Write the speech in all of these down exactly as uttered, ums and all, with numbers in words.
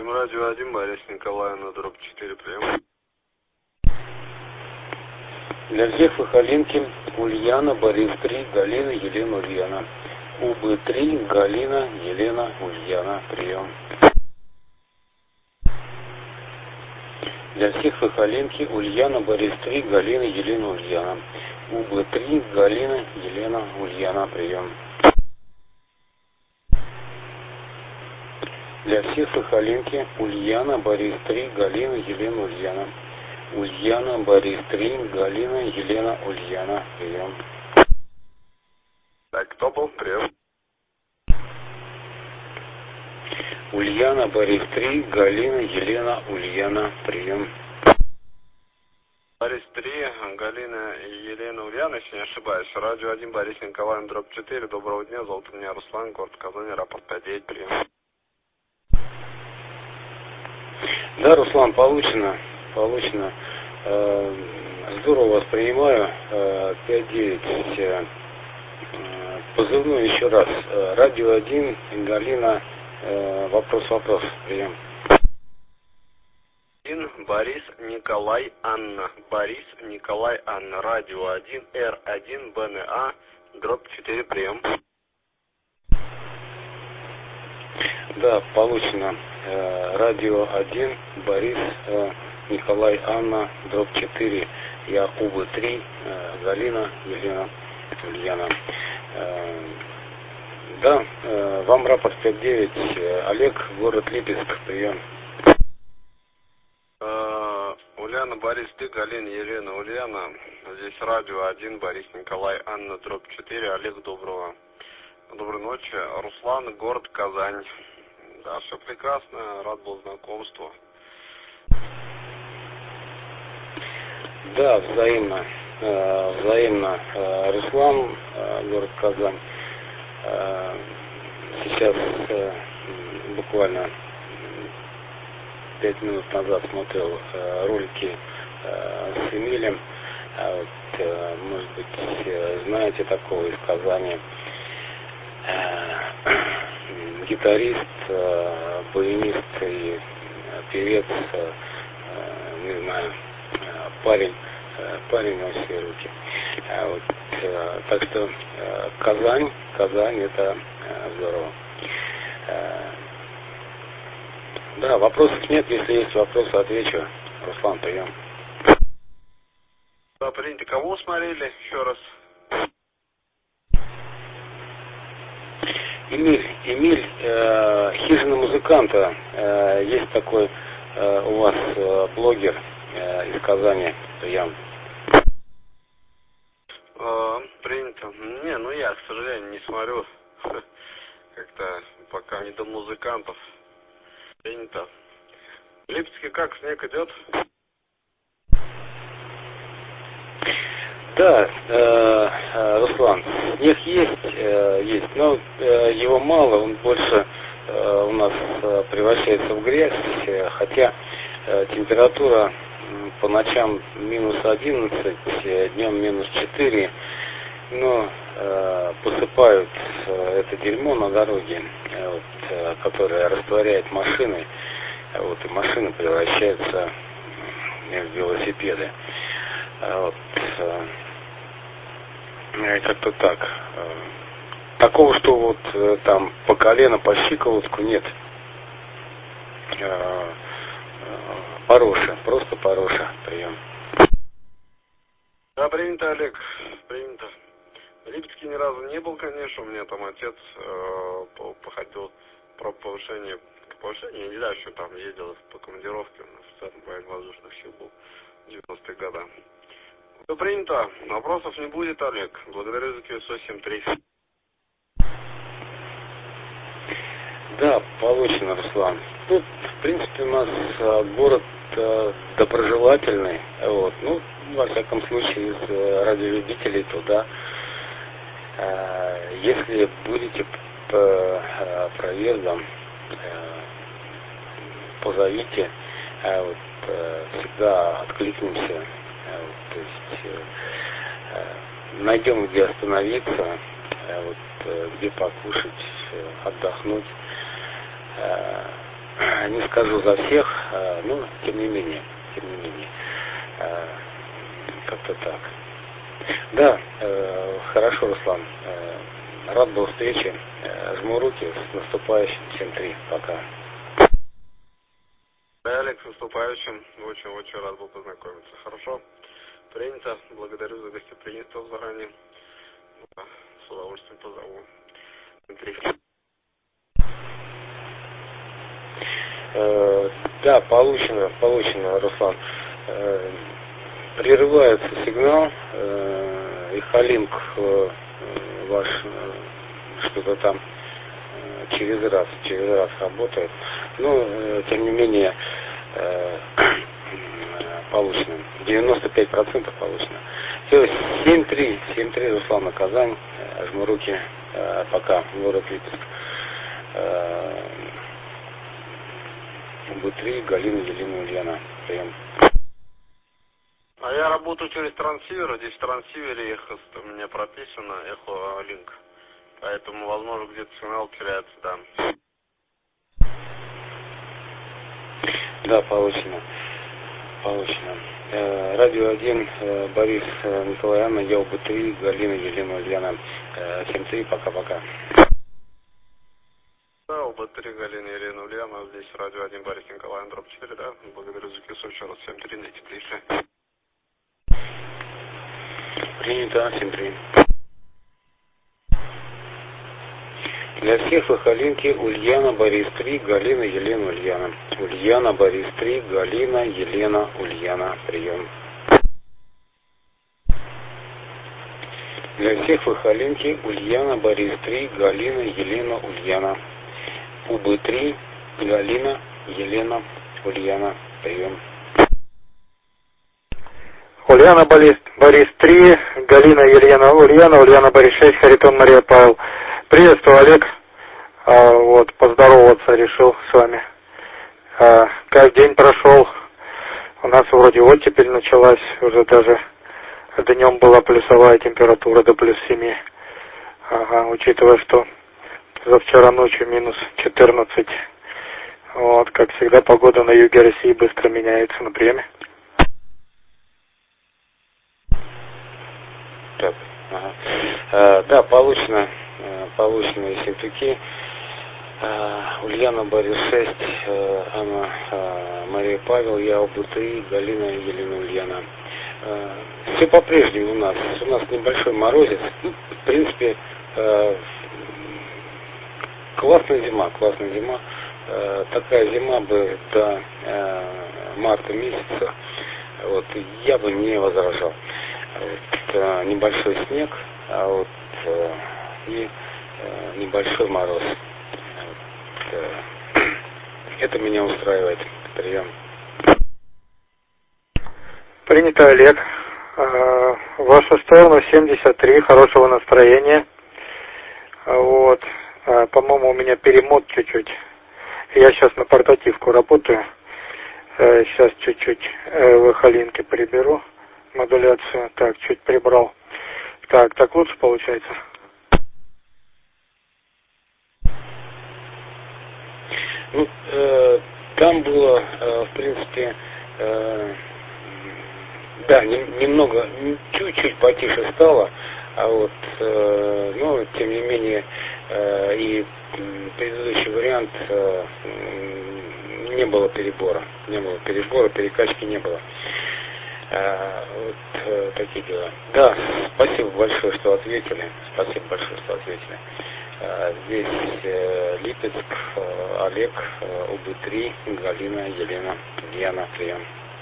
Радио один, Борис Николаевна, дробь четыре, прием. Для всех Сахалинки, Ульяна, Борис три, Галина, Елена, Ульяна. УБ три, Галина, Елена, Ульяна, прием. Для всех Сахалинки, Ульяна, Борис три, Галина, Елена, Ульяна. УБ три, Галина, Елена, Ульяна, прием. Для всех Сахалинки, Ульяна, Борис три, Галина, Елена, Ульяна. Ульяна, Борис три, Галина, Елена, Ульяна, прием. Так, кто был? Прием. Ульяна, Борис три, Галина, Елена, Ульяна, прием. Борис три, Галина и Елена, Ульяна, если не ошибаюсь. Радио один, Борис Николаевна, дробь четыре. Доброго дня, зовут меня Руслан, город Казань, рапорт пять девять, прием. Да, Руслан, получено. Получено. Э, здорово воспринимаю. Э, пять девять. Э, позывной еще раз. Э, радио один, Галина. Э, вопрос, вопрос. Прием. Борис Николай Анна. Борис Николай Анна. Радио один, Р один, БНА, дробь четыре, прием. Да, получено. Э, радио один, Борис э, Николай Анна, дробь четыре. Я УБ три, э, Галина, Елена, Ульяна. Э, да, э, вам рапорт пять девять. Э, Олег, город Липецк, прием. Э, Ульяна, Борис, ты, Галина, Елена, Ульяна. Здесь радио один, Борис Николай Анна, дробь четыре. Олег, доброго. Доброй ночи. Руслан, город Казань. Да, все прекрасно. Рад был знакомству. Да, взаимно. Э, взаимно. Э, Руслан, э, город Казань. Э, сейчас э, буквально пять минут назад смотрел э, ролики э, с Эмилем. А вот, э, может быть, э, знаете такого из Казани. Э, гитарист, э, баянист и э, певец, э, не знаю, э, парень, э, парень на все руки. А вот, э, так что э, Казань, Казань это э, здорово. Э, да, вопросов нет, если есть вопросы, отвечу. Руслан, прием. Да, принято. Кого смотрели еще раз? Эмиль, Эмиль, э, хижина музыканта. Э, есть такой э, у вас э, блогер э, из Казани, прием. Э, принято. Не, ну я, к сожалению, не смотрю. Как-то пока не до музыкантов. Принято. В Липецке как, снег идет? Да, э, э, Руслан, снег есть, э, есть, но э, его мало, он больше э, у нас э, превращается в грязь, э, хотя э, температура э, по ночам минус одиннадцать, э, днем минус четыре, но э, посыпают э, это дерьмо на дороге, э, вот, э, которое растворяет машины, э, вот, и машины превращаются э, в велосипеды. Вот, э, как-то так. Э, такого, что вот э, там по колено, по щиколотку нет. Э, э, Пороша, просто пороша, прием. Да, принято, Олег, принято. В Липецке ни разу не был, конечно, у меня там отец э, походил про повышение, повышение, я не знаю, что там ездил по командировке, он офицером военно-воздушных сил был в девяностые годы. Все принято. Вопросов не будет, Олег. Благодарю за КСО семь три. Да, получено, Руслан. Ну, в принципе, у нас э, город э, доброжелательный. Вот. Ну, во всяком случае, из э, радиолюбителей туда. Э, если будете по э, проездам, э, позовите. Э, вот, э, всегда откликнемся. Э, вот, то есть э, э, найдем, где остановиться, э, вот, э, где покушать, э, отдохнуть. не скажу за всех, но тем не менее, тем не менее, как-то так. Да, хорошо, Руслан. Рад был встрече. Жму руки. С наступающим. семь-три. Пока. Да, Олег, с наступающим. Очень-очень рад был познакомиться. Хорошо. Принято. Благодарю за гостеприимство заранее. С удовольствием позову. семь-три. Э, да, получено, получено, Руслан. Э, прерывается сигнал. Э, и Халинг э, ваш э, что-то там э, через раз, через раз работает. Но, э, тем не менее, э, получено. девяносто пять процентов получено. Все, семь-три, семь-три, Руслан, на Казань. Э, жму руки. Э, пока, город Липецк. Э, Б-три, Галина, Елена, Ульяна. Прием. А я работаю через трансивер. Здесь в трансивере эхо у меня прописано, эхо линк. Поэтому, возможно, где-то сигнал теряется, да. Да, получено. Получено. Э, радио один, э, Борис, э, Николай, Анна, я Б-три, Галина, Елена, Ульяна. Э, семь-три, пока-пока. Да, Б-три, Галина, Елена, Ульяна. Здесь радио один, Борис, Николай, Андроп четыре, да. Благодарю за кису еще раз. семь-три, на теплейшее. Принято, семь-три. Для всех Сахалинки Ульяна, Борис три, Галина, Елена, Ульяна. Ульяна, Борис три, Галина, Елена, Ульяна. Прием. Для всех Сахалинки Ульяна, Борис три, Галина, Елена, Ульяна. УБ три, Галина, Елена, Ульяна. Прием. Ульяна, Борис, Борис три, Галина, Елена, Ульяна, Ульяна, Борис шесть, Харитон, Мария, Павел. Приветствую, Олег. А, вот, поздороваться решил с вами. А, как день прошел? У нас вроде оттепель началась, уже даже днем была плюсовая температура до плюс семи. Ага, учитывая, что за вчера ночью минус четырнадцать. Вот, как всегда, погода на юге России быстро меняется. На приеме. Так, ага. а, да, получено, получено Ессентуки. Ульяна, Борис шесть, Анна, Мария, Павел, я Б-три, Галина, Елена, Ульяна. Все по-прежнему у нас. У нас небольшой морозец. Ну, в принципе, классная зима, классная зима. Такая зима бы до марта месяца. Вот, я бы не возражал. Вот, небольшой снег, а вот и небольшой мороз. Это меня устраивает. Прием. Принято, Олег. В вашу сторону семьдесят три, хорошего настроения. Вот. По-моему, у меня перемот чуть-чуть. Я сейчас на портативку работаю. Сейчас чуть-чуть в Халинке приберу модуляцию. Так, чуть прибрал. Так, так лучше получается? Ну, э, там было, э, в принципе, э, да, не, немного, чуть-чуть потише стало, а вот, э, но, тем не менее, э, и предыдущий вариант э, не было перебора, не было перебора, перекачки не было. Э, вот э, такие дела. Да, спасибо большое, что ответили, спасибо большое, что ответили. Здесь э, Липецк, э, Олег, э, УБ-три, Галина, Елена, Ульяна, прием.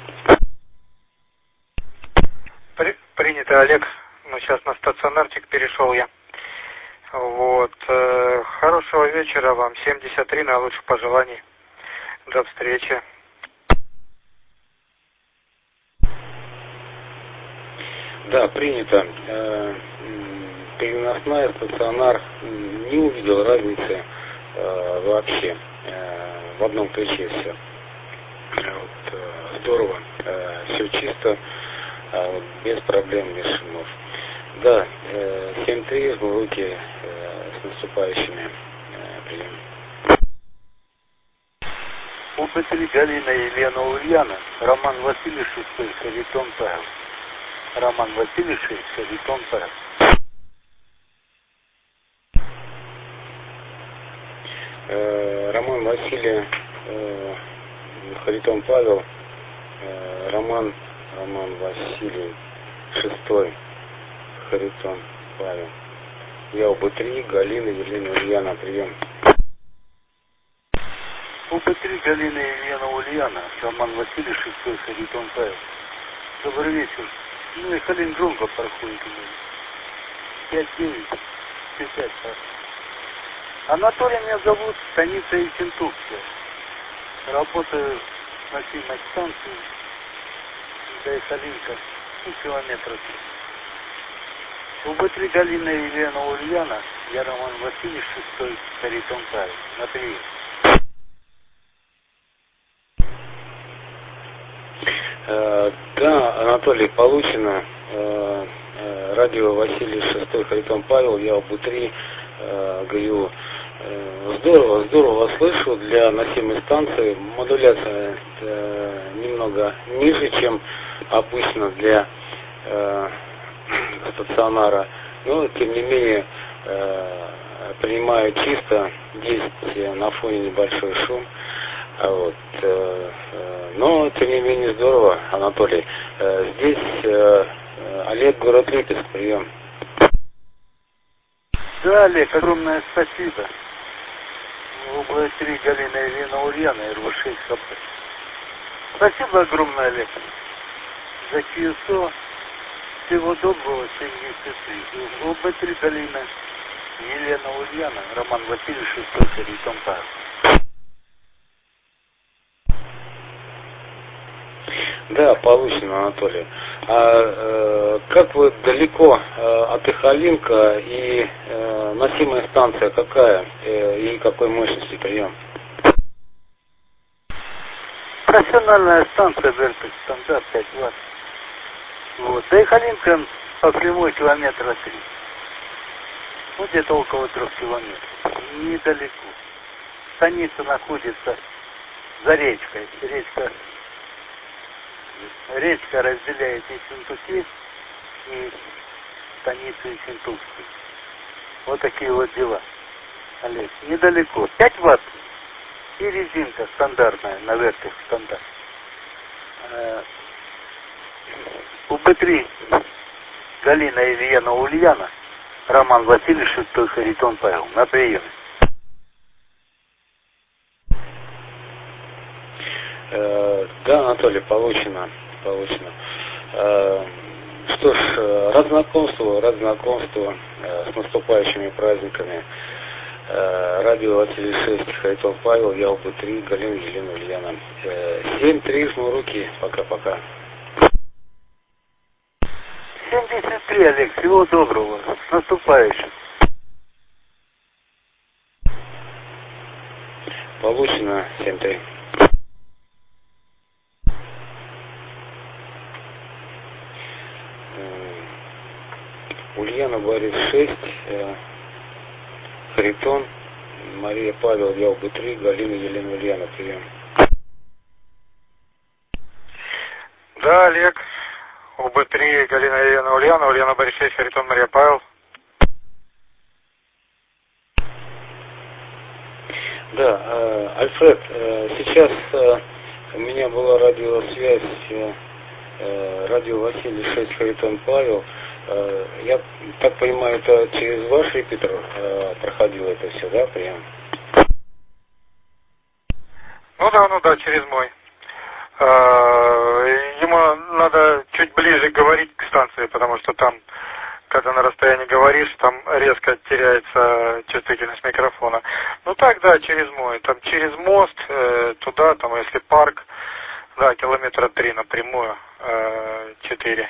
При, принято, Олег. Ну, сейчас на стационарчик перешел я. Вот. Э, хорошего вечера вам. семьдесят три, наилучших пожеланий. До встречи. Да, принято. Э, переносная, стационар, не увидел разницы э, вообще. Э, в одном ключе все. Вот, э, здорово. Э, все чисто, э, без проблем, без шумов. Да, э, семь-три, в руки э, с наступающими. Э, прием. Употри Галина Елена Ульяна, Роман Василий шестой, Харитон Павел. Роман Василий шестой, Харитон Павел. Э, Роман Василий, э, Харитон Павел, э, Роман, Роман Василий шестой, Харитон Павел. Я ОБ-три, Галина Елена Ульяна, прием. ОБ-три, Галина Елена Ульяна, Роман Василий шестой, Харитон Павел. Добрый вечер. Ну и Халин громко проходит у меня. пять девять, пять. Анатолий меня зовут, станица Ессентукская. Работаю на сильной станции. До Ихалинка, ну, километров. ОБ-три, Галина Елена Ульяна, я Роман Василий шестой, Харитон Павел. На прием. Э, да, Анатолий, получено. Э, э, радио Василий шестой, Харитон Павел, я ОБ-три, э, говорю. Э, здорово, здорово вас слышу. Для носимой станции модуляция э, немного ниже, чем обычно для э, стационара. Но, тем не менее, э, принимаю чисто, есть на фоне небольшой шум. Вот, э, э, но, тем не менее, здорово, Анатолий. Э, здесь э, Олег, город Липецк, прием. Да, Олег, огромное спасибо. ОБ-три, Галина Елена Ульяна, эр вэ шесть ха пэ. Спасибо огромное, Олег, за КИСО. Всего доброго, семьдесят три. ОБ-три, Галина Елена Ульяна, Роман Василий шестой, Харитон Павел. Да, получено, Анатолий. А э, как вы далеко э, от Ихалинка и э, носимая станция какая э, и какой мощности прием? Профессиональная станция Вертекс стандарт пять ватт. Вот. До Ихалинка по прямой километра три. Ну, где-то около трех километров. Недалеко. Станица находится за речкой. Речка Речка разделяет Ессентуки и станицу Ессентукскую. Вот такие вот дела, Олег. Недалеко. пять ватт и резинка стандартная, на Вертекс стандарт. УБ-три, Галина Елена Ульяна, Роман Василий шестой, Харитон Павел. На приеме. Э, да, Анатолий, получено. Получено. Э, что ж, рад знакомству, рад знакомству э, с наступающими праздниками. Э, радио Василий шесть, Харитон Павел, я ОБ-три, Галина Елена Ульяна. Э, семь три, жму руки. Пока-пока. семьдесят три, Олег, всего доброго. С наступающим. Получено. семь три. Ульяна Борис шесть, э, Харитон, Мария Павел, я ОБ-три, Галина Елена Ульяна, прием. Да, Олег, ОБ-три, Галина Елена Ульяна, Ульяна Борис шесть, Харитон, Мария Павел. Да, э, Альфред, э, сейчас э, у меня была радиосвязь, э, э, радио Василий шесть, Харитон Павел. Э, я так понимаю, это через ваш репетр э, проходило это все, да, прием? Ну да, ну да, через мой. Э, ему надо чуть ближе говорить к станции, потому что там, когда на расстоянии говоришь, там резко теряется чувствительность микрофона. Ну так, да, через мой. Там через мост, э, туда, там, если парк, да, километра три напрямую, э, четыре.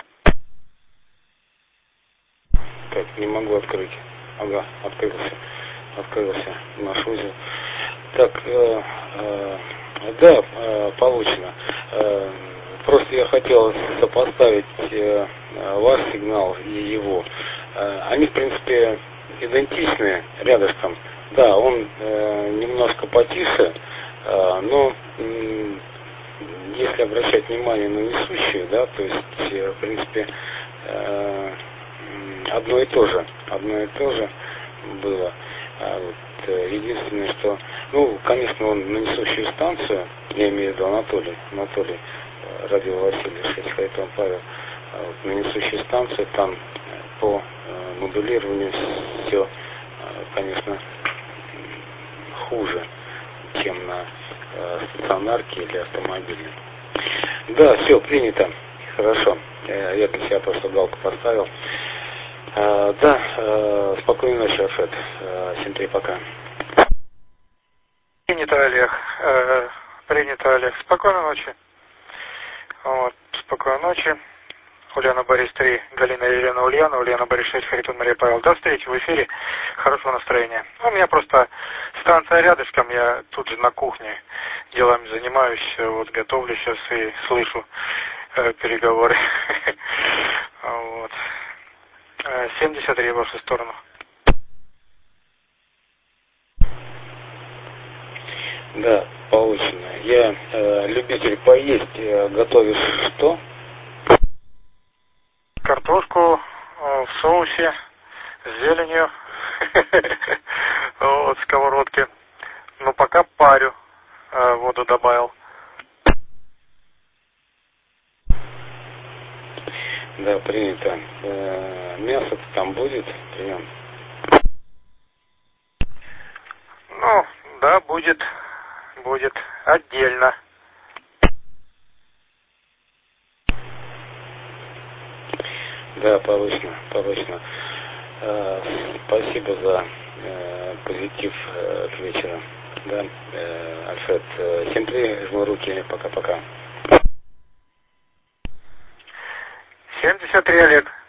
Так, не могу открыть. Ага, открылся. Открылся наш узел. Так, э, э, да, э, получено. Э, просто я хотел сопоставить э, ваш сигнал и его. Э, они, в принципе, идентичны рядышком. Да, он э, немножко потише, А, но м, если обращать внимание на несущую, да, то есть, э, в принципе, э, одно и то же, одно и то же было. А вот, э, единственное, что, ну, конечно, он на несущую станцию, я имею в виду Анатолий, Анатолий, э, Радио Василий, шесть Харитон Павел, а вот на несущую станцию там по э, модулированию все, э, конечно, хуже, чем на э, стационарке или автомобиле. Да, все, принято. Хорошо. Э, я для себя просто галку поставил. Э, да, э, спокойной ночи, Альфред. Э, семь три, пока. Принято, Олег. Э, принято, Олег. Спокойной ночи. Вот, спокойной ночи. Ульяна Борис три, Галина Елена Ульяна, Ульяна Борис шесть, Харитон Мария Павел. До встречи в эфире. Хорошего настроения. У меня просто станция рядышком, я тут же на кухне делами занимаюсь, вот готовлю сейчас и слышу э, переговоры. Вот. семьдесят три в вашу сторону. Да, получено. Я э, любитель поесть. Э, готовишь что? Картошку э, в соусе с зеленью. Вот, сковородки. Но пока парю. Э, воду добавил. Да, принято. Э, мясо там будет? Прием. Ну, да, будет. Будет отдельно. Да, повышено, повышено. Э, спасибо за э, позитив э, к вечеру. Да, э, Альфред, э, семь три, жму руки, пока-пока. семьдесят три, Олег.